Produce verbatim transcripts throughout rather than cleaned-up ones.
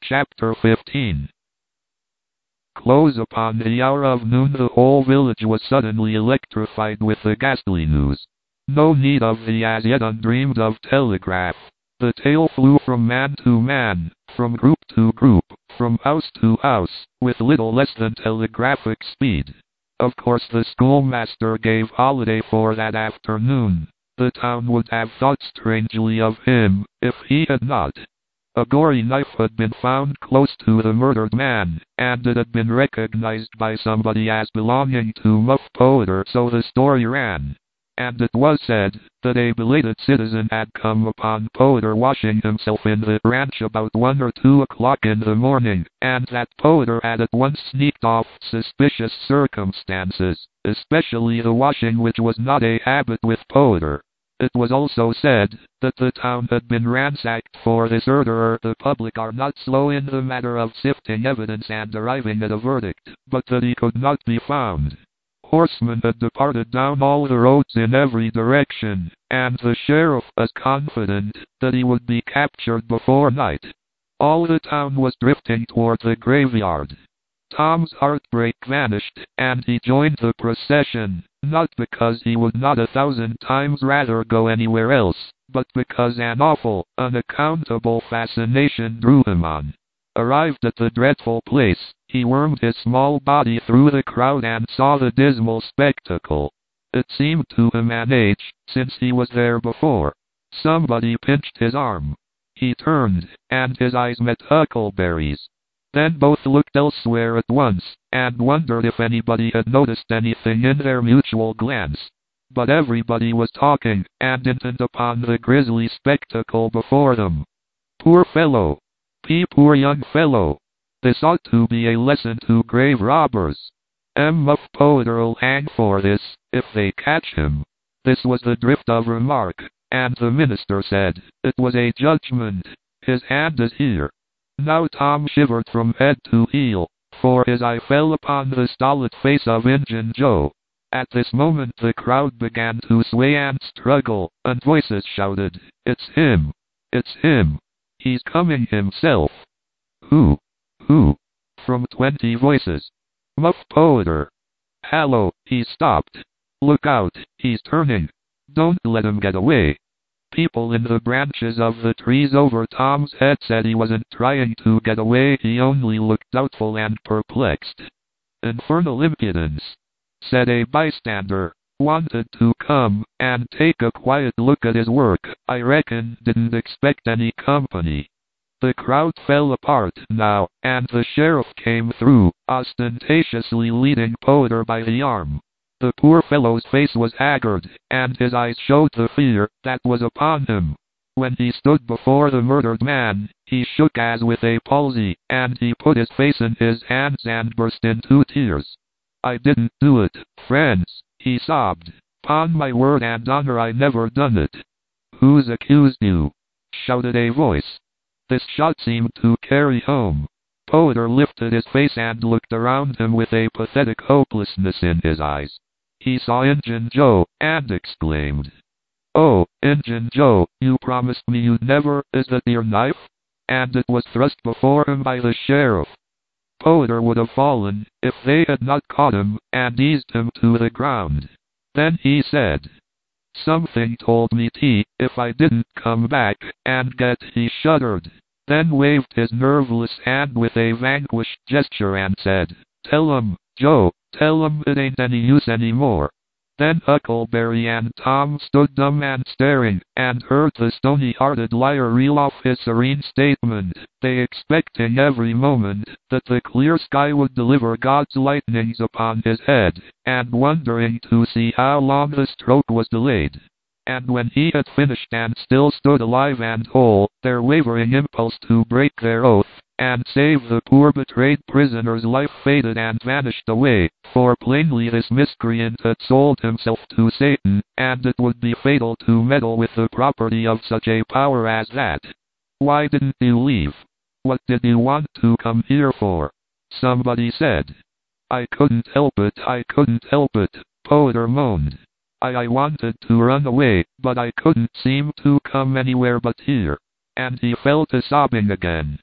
Chapter fifteen. Close upon the hour of noon the whole village was suddenly electrified with the ghastly news. No need of the as yet undreamed of telegraph. The tale flew from man to man, from group to group, from house to house, with little less than telegraphic speed. Of course the schoolmaster gave holiday for that afternoon. The town would have thought strangely of him, if he had not. A gory knife had been found close to the murdered man, and it had been recognized by somebody as belonging to Muff Potter, so the story ran. And it was said that a belated citizen had come upon Potter washing himself in the ranch about one or two o'clock in the morning, and that Potter had at once sneaked off suspicious circumstances, especially the washing, which was not a habit with Potter. It was also said that the town had been ransacked for this murderer. The public are not slow in the matter of sifting evidence and arriving at a verdict, but that he could not be found. Horsemen had departed down all the roads in every direction, and the sheriff was confident that he would be captured before night. All the town was drifting toward the graveyard. Tom's heartbreak vanished, and he joined the procession, not because he would not a thousand times rather go anywhere else, but because an awful, unaccountable fascination drew him on. Arrived at the dreadful place, he wormed his small body through the crowd and saw the dismal spectacle. It seemed to him an age since he was there before. Somebody pinched his arm. He turned, and his eyes met Huckleberry's. Then both looked elsewhere at once, and wondered if anybody had noticed anything in their mutual glance. But everybody was talking, and intent upon the grisly spectacle before them. Poor fellow! P. Poor young fellow! This ought to be a lesson to grave robbers. M. Muff Potter'll hang for this, if they catch him. This was the drift of remark, and the minister said, "It was a judgment. His hand is here." Now Tom shivered from head to heel, for his eye fell upon the stolid face of Injun Joe. At this moment the crowd began to sway and struggle, and voices shouted, "It's him! It's him! He's coming himself!" "Who? Who?" from twenty voices. "Muff Potter." "Hallo, he's stopped. Look out, he's turning. Don't let him get away." People in the branches of the trees over Tom's head said he wasn't trying to get away, he only looked doubtful and perplexed. "Infernal impudence," said a bystander. "Wanted to come and take a quiet look at his work. I reckon didn't expect any company." The crowd fell apart now, and the sheriff came through, ostentatiously leading Potter by the arm. The poor fellow's face was haggard, and his eyes showed the fear that was upon him. When he stood before the murdered man, he shook as with a palsy, and he put his face in his hands and burst into tears. "I didn't do it, friends," he sobbed. "'Pon my word and honor, I never done it." "Who's accused you?" shouted a voice. This shot seemed to carry home. Potter lifted his face and looked around him with a pathetic hopelessness in his eyes. He saw Injun Joe, and exclaimed, "Oh, Injun Joe, you promised me you'd never, is that your knife?" And it was thrust before him by the sheriff. Potter would have fallen, if they had not caught him, and eased him to the ground. Then he said, "Something told me T, if I didn't come back and get," he shuddered, then waved his nerveless hand with a vanquished gesture and said, "Tell 'em, Joe, tell 'em it ain't any use anymore." Then Huckleberry and Tom stood dumb and staring, and heard the stony-hearted liar reel off his serene statement, they expecting every moment that the clear sky would deliver God's lightnings upon his head, and wondering to see how long the stroke was delayed. And when he had finished and still stood alive and whole, their wavering impulse to break their oath and save the poor betrayed prisoner's life faded and vanished away, for plainly this miscreant had sold himself to Satan, and it would be fatal to meddle with the property of such a power as that. "Why didn't you leave? What did you want to come here for?" somebody said. "I couldn't help it, I couldn't help it," Potter moaned. I, I wanted to run away, but I couldn't seem to come anywhere but here." And he fell to sobbing again.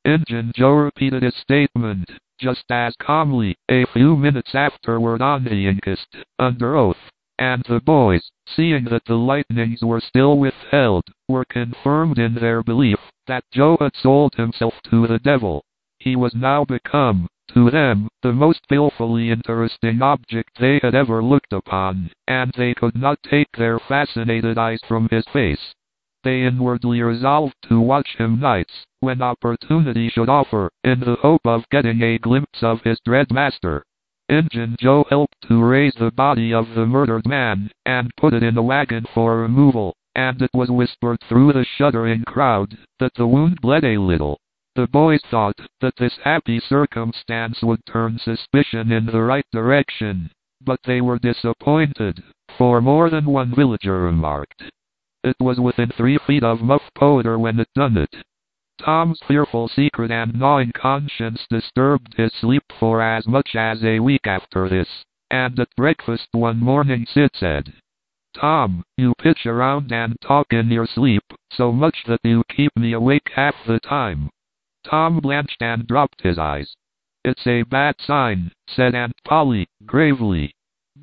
Injun Joe repeated his statement, just as calmly, a few minutes afterward on the inquest, under oath, and the boys, seeing that the lightnings were still withheld, were confirmed in their belief that Joe had sold himself to the devil. He was now become, to them, the most willfully interesting object they had ever looked upon, and they could not take their fascinated eyes from his face. They inwardly resolved to watch him nights, when opportunity should offer, in the hope of getting a glimpse of his dread master. Injun Joe helped to raise the body of the murdered man, and put it in a wagon for removal, and it was whispered through the shuddering crowd that the wound bled a little. The boys thought that this happy circumstance would turn suspicion in the right direction, but they were disappointed, for more than one villager remarked, "It was within three feet of Muff Potter when it done it." Tom's fearful secret and gnawing conscience disturbed his sleep for as much as a week after this, and at breakfast one morning Sid said, "Tom, you pitch around and talk in your sleep, so much that you keep me awake half the time." Tom blanched and dropped his eyes. "It's a bad sign," said Aunt Polly, gravely.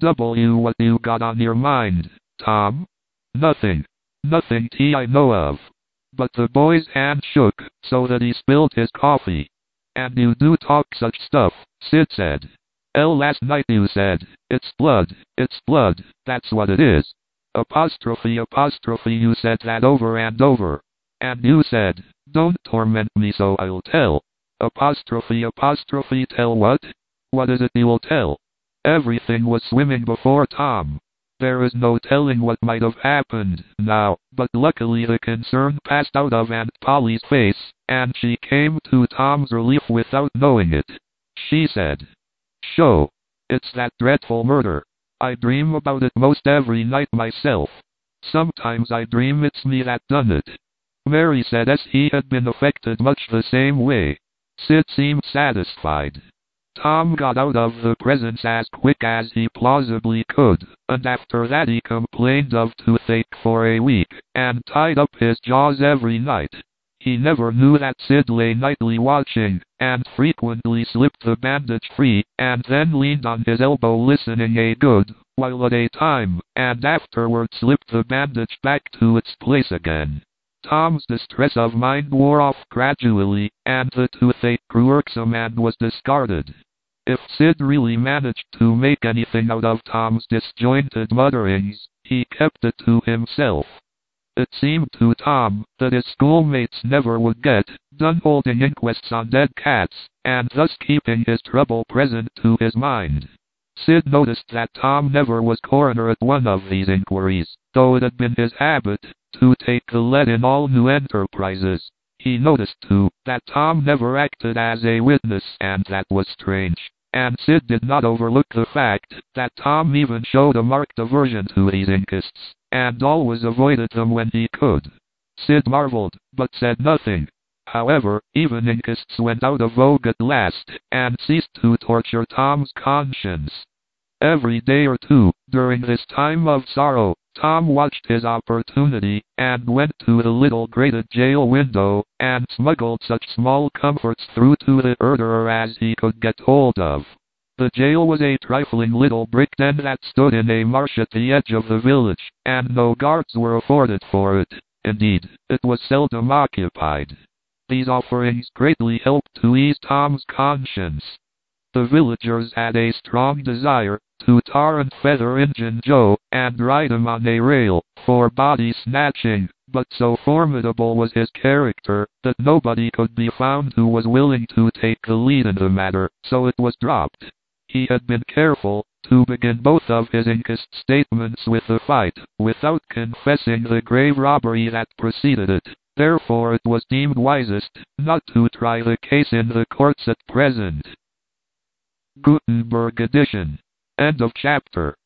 "W what you got on your mind, Tom?" "Nothing. Nothing T I know of." But the boy's hand shook, so that he spilled his coffee. "And you do talk such stuff," Sid said. "L last night you said, 'It's blood, it's blood, that's what it is.' Apostrophe apostrophe you said that over and over. And you said, 'Don't torment me so I'll tell.' Apostrophe apostrophe tell what? What is it you'll tell?" Everything was swimming before Tom. There is no telling what might have happened now, but luckily the concern passed out of Aunt Polly's face, and she came to Tom's relief without knowing it. She said, "Sho! It's that dreadful murder. I dream about it most every night myself. Sometimes I dream it's me that done it." Mary said as he had been affected much the same way. Sid seemed satisfied. Tom got out of the presence as quick as he plausibly could, and after that he complained of toothache for a week, and tied up his jaws every night. He never knew that Sid lay nightly watching, and frequently slipped the bandage free, and then leaned on his elbow listening a good while at a time, and afterward slipped the bandage back to its place again. Tom's distress of mind wore off gradually, and the toothache grew irksome and was discarded. If Sid really managed to make anything out of Tom's disjointed mutterings, he kept it to himself. It seemed to Tom that his schoolmates never would get done holding inquests on dead cats, and thus keeping his trouble present to his mind. Sid noticed that Tom never was coroner at one of these inquiries, though it had been his habit to take the lead in all new enterprises. He noticed, too, that Tom never acted as a witness, and that was strange. And Sid did not overlook the fact that Tom even showed a marked aversion to these inquests, and always avoided them when he could. Sid marveled, but said nothing. However, even inquests went out of vogue at last, and ceased to torture Tom's conscience. Every day or two, during this time of sorrow, Tom watched his opportunity, and went to the little grated jail window, and smuggled such small comforts through to the murderer as he could get hold of. The jail was a trifling little brick den that stood in a marsh at the edge of the village, and no guards were afforded for it. Indeed, it was seldom occupied. These offerings greatly helped to ease Tom's conscience. The villagers had a strong desire to tar and feather Injun Joe, and ride him on a rail, for body snatching, but so formidable was his character, that nobody could be found who was willing to take the lead in the matter, so it was dropped. He had been careful to begin both of his inquest statements with the fight, without confessing the grave robbery that preceded it. Therefore it was deemed wisest not to try the case in the courts at present. Gutenberg edition. End of chapter.